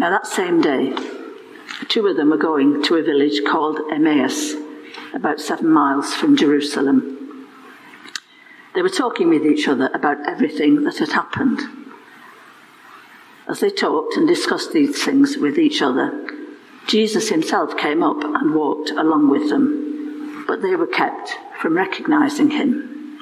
Now that same day, two of them were going to a village called Emmaus, about 7 miles from Jerusalem. They were talking with each other about everything that had happened. As they talked and discussed these things with each other, Jesus himself came up and walked along with them, but they were kept from recognizing him.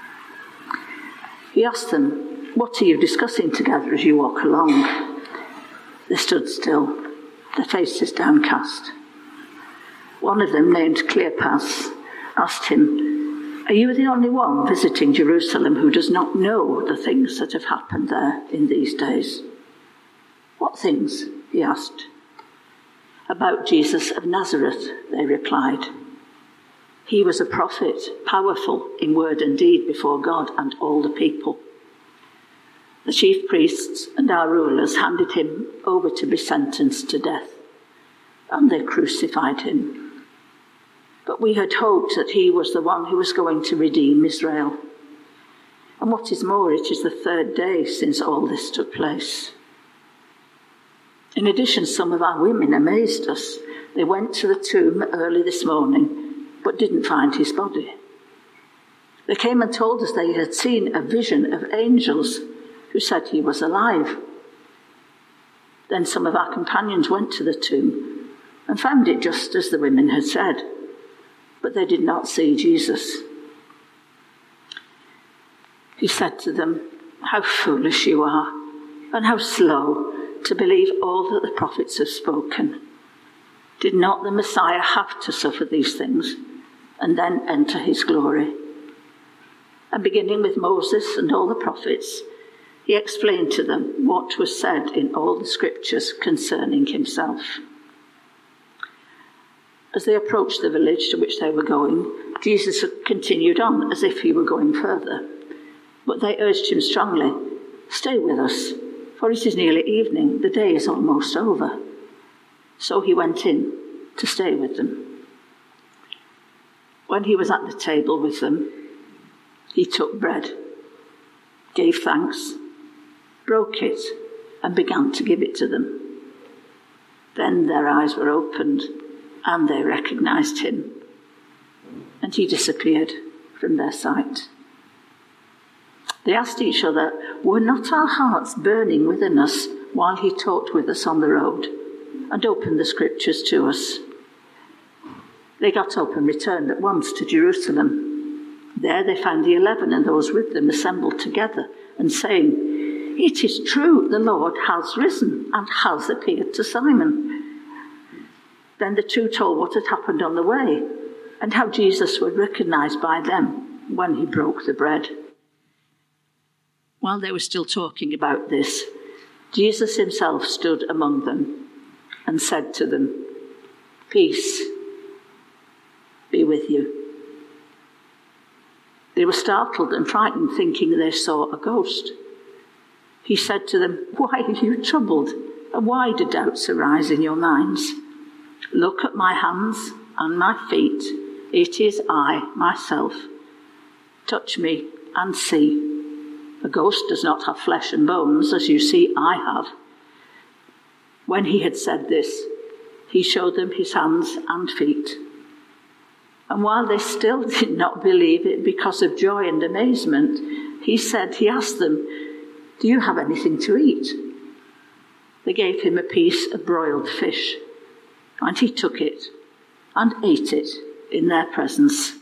He asked them, "What are you discussing together as you walk along?" They stood still, their faces downcast. One of them, named Cleopas, asked him, "Are you the only one visiting Jerusalem who does not know the things that have happened there in these days?" "What things?" he asked. "About Jesus of Nazareth," they replied. "He was a prophet, powerful in word and deed before God and all the people. The chief priests and our rulers handed him over to be sentenced to death, and they crucified him. But we had hoped that he was the one who was going to redeem Israel. And what is more, it is the 3rd day since all this took place. In addition, some of our women amazed us. They went to the tomb early this morning, but didn't find his body. They came and told us they had seen a vision of angels who said he was alive. Then some of our companions went to the tomb and found it just as the women had said, but they did not see Jesus." He said to them, "How foolish you are, and how slow to believe all that the prophets have spoken. Did not the Messiah have to suffer these things and then enter his glory?" And beginning with Moses and all the prophets, he explained to them what was said in all the scriptures concerning himself. As they approached the village to which they were going, Jesus continued on as if he were going further. But they urged him strongly, "Stay with us, for it is nearly evening, the day is almost over." So he went in to stay with them. When he was at the table with them, he took bread, gave thanks, broke it, and began to give it to them. Then their eyes were opened, and they recognized him, and he disappeared from their sight. They asked each other, "Were not our hearts burning within us while he talked with us on the road and opened the scriptures to us?" They got up and returned at once to Jerusalem. There they found the 11 and those with them assembled together and saying, "It is true, the Lord has risen and has appeared to Simon." Then the two told what had happened on the way and how Jesus was recognized by them when he broke the bread. While they were still talking about this, Jesus himself stood among them and said to them, "Peace be with you." They were startled and frightened, thinking they saw a ghost. He said to them, "Why are you troubled? And why do doubts arise in your minds? Look at my hands and my feet. It is I, myself. Touch me and see. A ghost does not have flesh and bones, as you see I have." When he had said this, he showed them his hands and feet. And while they still did not believe it because of joy and amazement, he asked them, "Do you have anything to eat?" They gave him a piece of broiled fish, and he took it and ate it in their presence.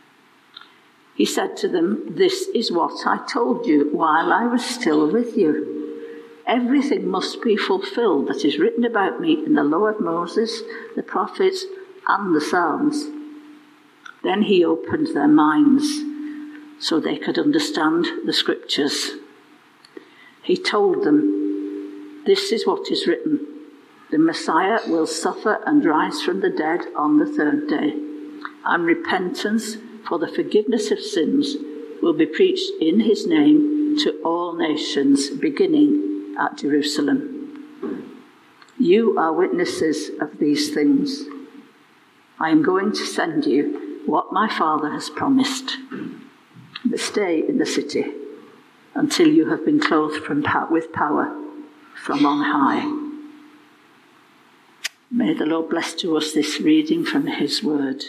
He said to them, "This is what I told you while I was still with you. Everything must be fulfilled that is written about me in the law of Moses, the prophets, and the Psalms." Then he opened their minds so they could understand the scriptures. He told them, "This is what is written. The Messiah will suffer and rise from the dead on the 3rd day, and repentance for the forgiveness of sins will be preached in his name to all nations, beginning at Jerusalem. You are witnesses of these things. I am going to send you what my Father has promised. But stay in the city until you have been clothed with power from on high." May the Lord bless to us this reading from his word.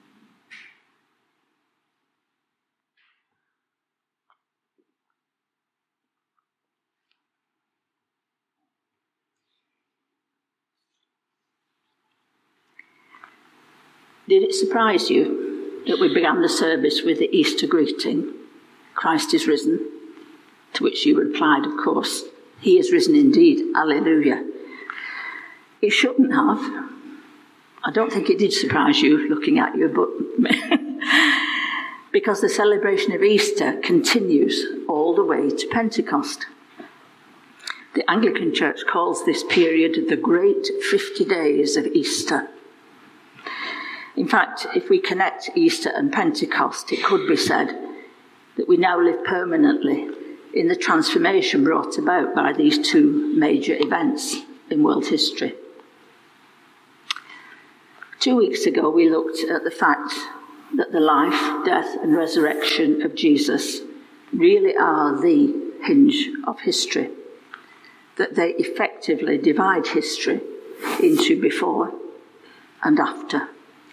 Did it surprise you that we began the service with the Easter greeting, Christ is risen? To which you replied, of course, he is risen indeed, alleluia. It shouldn't have. I don't think it did surprise you, looking at you, but because the celebration of Easter continues all the way to Pentecost. The Anglican Church calls this period the Great 50 Days of Easter. In fact, if we connect Easter and Pentecost, it could be said that we now live permanently in the transformation brought about by these two major events in world history. 2 weeks ago, we looked at the fact that the life, death, and resurrection of Jesus really are the hinge of history, that they effectively divide history into before and after.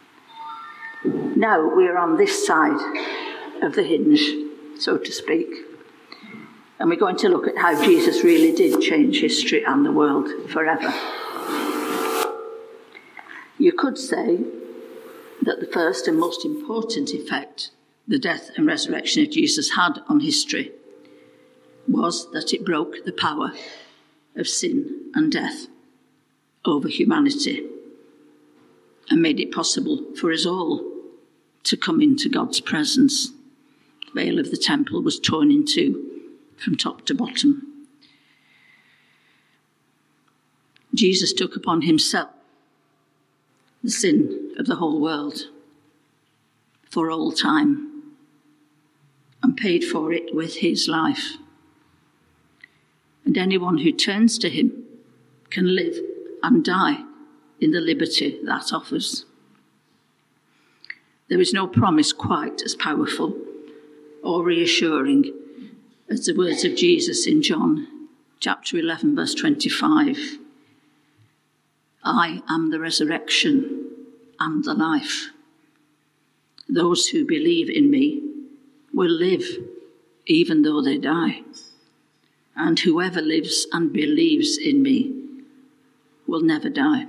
Now we are on this side of the hinge, so to speak, and we're going to look at how Jesus really did change history and the world forever. You could say that the first and most important effect the death and resurrection of Jesus had on history was that it broke the power of sin and death over humanity and made it possible for us all to come into God's presence. The veil of the temple was torn in two from top to bottom. Jesus took upon himself the sin of the whole world for all time and paid for it with his life. And anyone who turns to him can live and die in the liberty that offers. There is no promise quite as powerful or reassuring as the words of Jesus in John chapter 11, verse 25. I am the resurrection and the life. Those who believe in me will live even though they die. And whoever lives and believes in me will never die.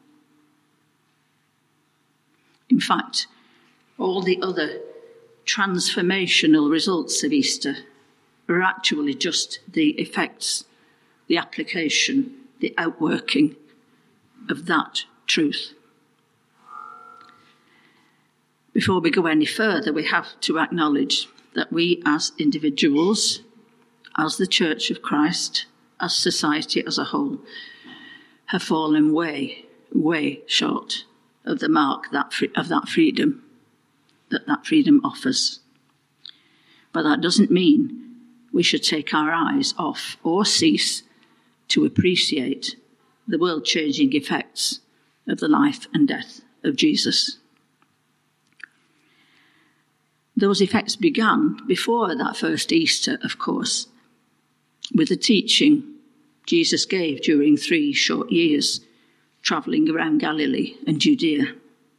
In fact, all the other transformational results of Easter are actually just the effects, the application, the outworking of that truth. Before we go any further, we have to acknowledge that we as individuals, as the Church of Christ, as society as a whole, have fallen way, way short of the mark of that freedom that freedom offers. But that doesn't mean we should take our eyes off or cease to appreciate the world-changing effects of the life and death of Jesus. Those effects began before that first Easter, of course, with the teaching Jesus gave during 3 short years, travelling around Galilee and Judea.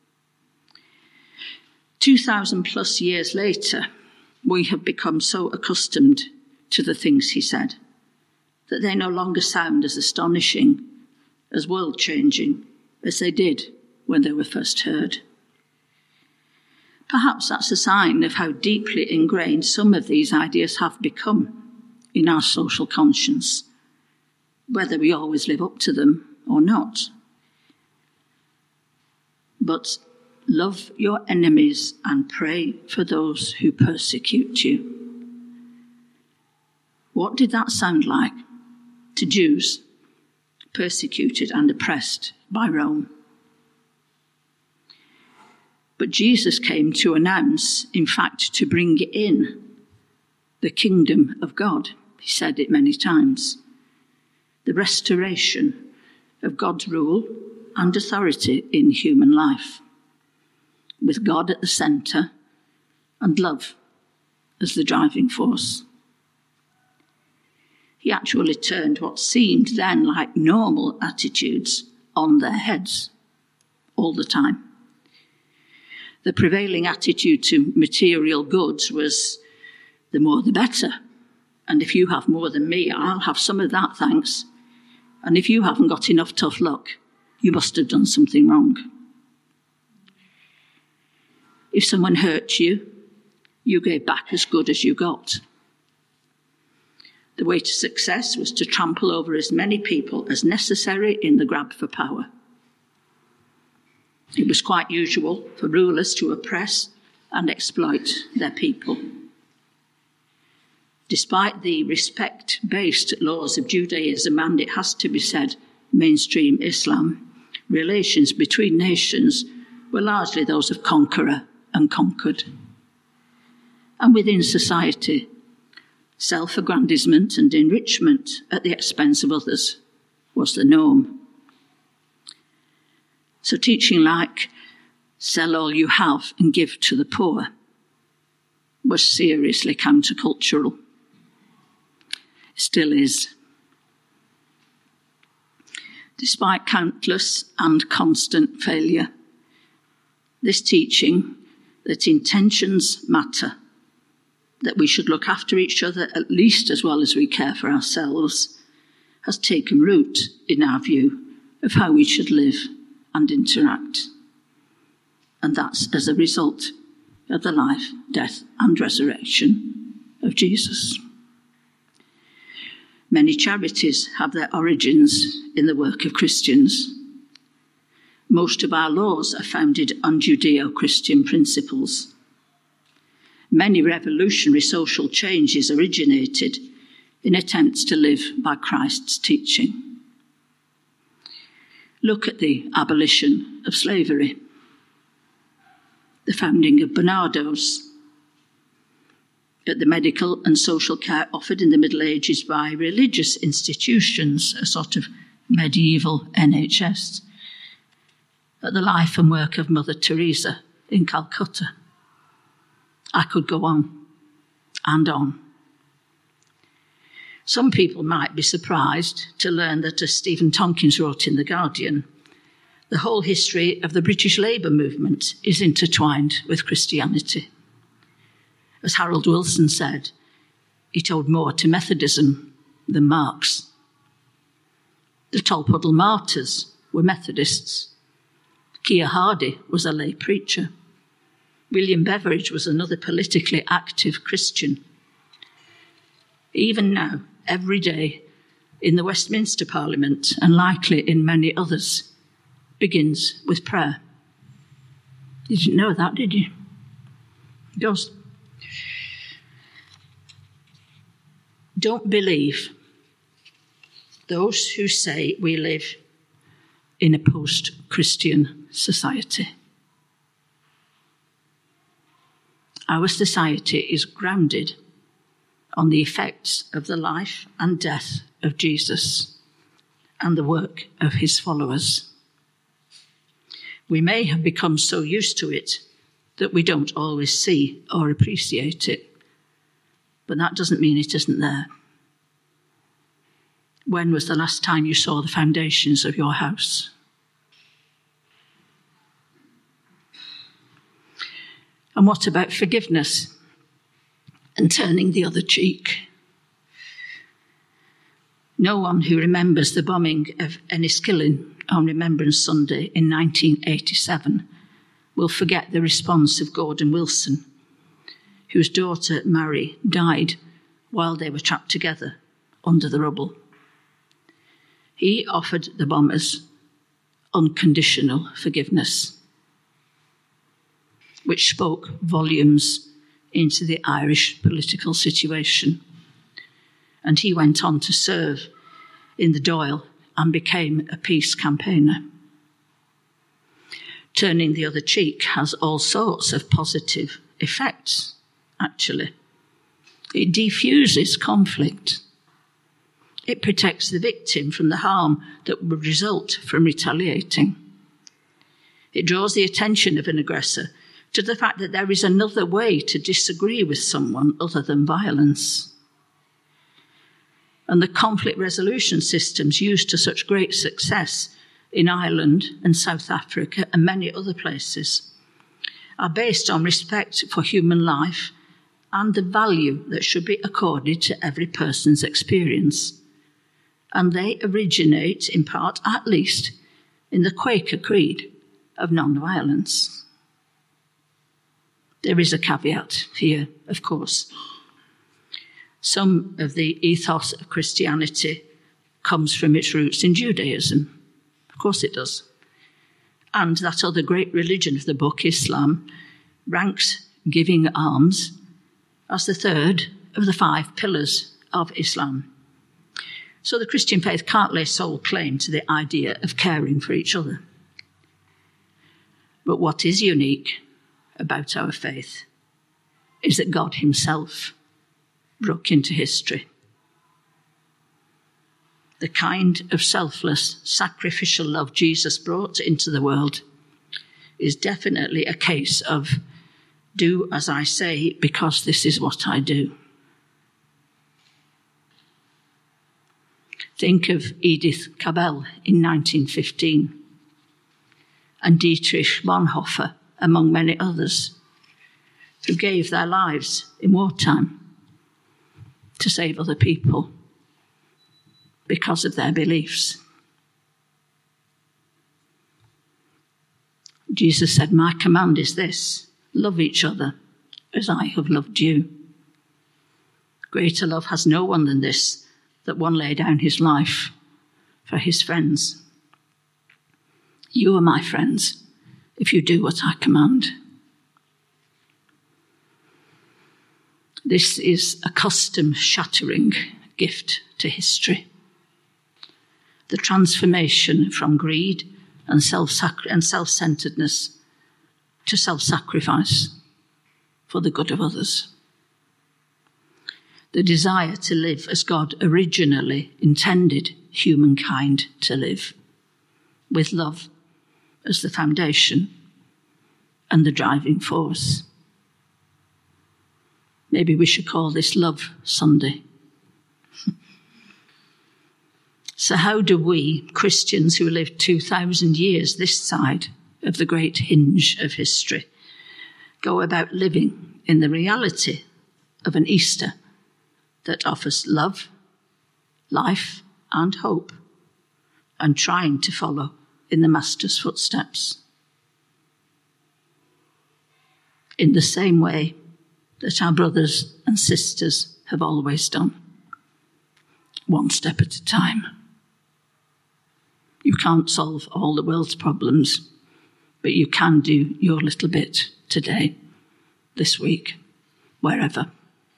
2,000 plus years later, we have become so accustomed to the things he said that they no longer sound as astonishing, as world-changing as they did when they were first heard. Perhaps that's a sign of how deeply ingrained some of these ideas have become in our social conscience, whether we always live up to them or not. But love your enemies and pray for those who persecute you. What did that sound like to Jews persecuted and oppressed by Rome? But Jesus came to announce, in fact, to bring in the kingdom of God. He said it many times. The restoration of God's rule and authority in human life, with God at the centre and love as the driving force. He actually turned what seemed then like normal attitudes on their heads all the time. The prevailing attitude to material goods was the more the better. And if you have more than me, I'll have some of that, thanks. And if you haven't got enough tough luck, you must have done something wrong. If someone hurt you, you gave back as good as you got. The way to success was to trample over as many people as necessary in the grab for power. It was quite usual for rulers to oppress and exploit their people. Despite the respect-based laws of Judaism and, it has to be said, mainstream Islam, relations between nations were largely those of conqueror and conquered. And within society, self-aggrandizement and enrichment at the expense of others was the norm. So teaching like, sell all you have and give to the poor, was seriously countercultural. It still is. Despite countless and constant failure, this teaching that intentions matter, that we should look after each other at least as well as we care for ourselves, has taken root in our view of how we should live and interact. And that's as a result of the life, death, and resurrection of Jesus. Many charities have their origins in the work of Christians. Most of our laws are founded on Judeo-Christian principles. Many revolutionary social changes originated in attempts to live by Christ's teaching. Look at the abolition of slavery, the founding of Barnardo's, at the medical and social care offered in the Middle Ages by religious institutions, a sort of medieval NHS, at the life and work of Mother Teresa in Calcutta. I could go on and on. Some people might be surprised to learn that, as Stephen Tompkins wrote in The Guardian, the whole history of the British Labour movement is intertwined with Christianity. As Harold Wilson said, it owed more to Methodism than Marx. The Tolpuddle Martyrs were Methodists. Keir Hardie was a lay preacher. William Beveridge was another politically active Christian. Even now, every day in the Westminster Parliament, and likely in many others, begins with prayer. You didn't know that, did you? It does. Don't believe those who say we live in a post-Christian society. Our society is grounded on the effects of the life and death of Jesus and the work of his followers. We may have become so used to it that we don't always see or appreciate it, but that doesn't mean it isn't there. When was the last time you saw the foundations of your house? And what about forgiveness and turning the other cheek? No one who remembers the bombing of Enniskillen on Remembrance Sunday in 1987 will forget the response of Gordon Wilson, whose daughter Mary died while they were trapped together under the rubble. He offered the bombers unconditional forgiveness, which spoke volumes into the Irish political situation. And he went on to serve in the Dáil and became a peace campaigner. Turning the other cheek has all sorts of positive effects, actually. It defuses conflict. It protects the victim from the harm that would result from retaliating. It draws the attention of an aggressor to the fact that there is another way to disagree with someone other than violence. And the conflict resolution systems used to such great success in Ireland and South Africa and many other places are based on respect for human life and the value that should be accorded to every person's experience. And they originate, in part at least, in the Quaker creed of non-violence. There is a caveat here, of course. Some of the ethos of Christianity comes from its roots in Judaism. Of course it does. And that other great religion of the book, Islam, ranks giving alms as the third of the 5 pillars of Islam. So the Christian faith can't lay sole claim to the idea of caring for each other. But what is unique about our faith is that God himself broke into history. The kind of selfless, sacrificial love Jesus brought into the world is definitely a case of do as I say because this is what I do. Think of Edith Cavell in 1915 and Dietrich Bonhoeffer, among many others, who gave their lives in wartime to save other people because of their beliefs. Jesus said, "My command is this, love each other as I have loved you. Greater love has no one than this, that one lay down his life for his friends. You are my friends if you do what I command." This is a custom-shattering gift to history. The transformation from greed and self-centeredness to self-sacrifice for the good of others. The desire to live as God originally intended humankind to live, with love as the foundation and the driving force. Maybe we should call this Love Sunday. So how do we, Christians who lived 2,000 years this side of the great hinge of history, go about living in the reality of an Easter that offers love, life, and hope, and trying to follow in the Master's footsteps? In the same way that our brothers and sisters have always done, one step at a time. You can't solve all the world's problems, but you can do your little bit today, this week, wherever.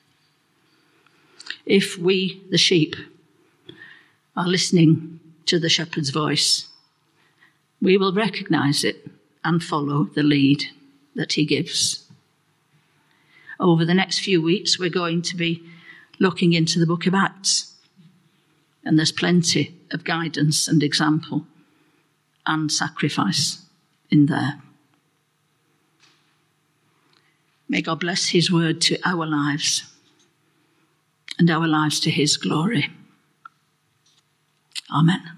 If we, the sheep, are listening to the shepherd's voice, we will recognize it and follow the lead that he gives. Over the next few weeks, we're going to be looking into the book of Acts. And there's plenty of guidance and example and sacrifice in there. May God bless his word to our lives and our lives to his glory. Amen.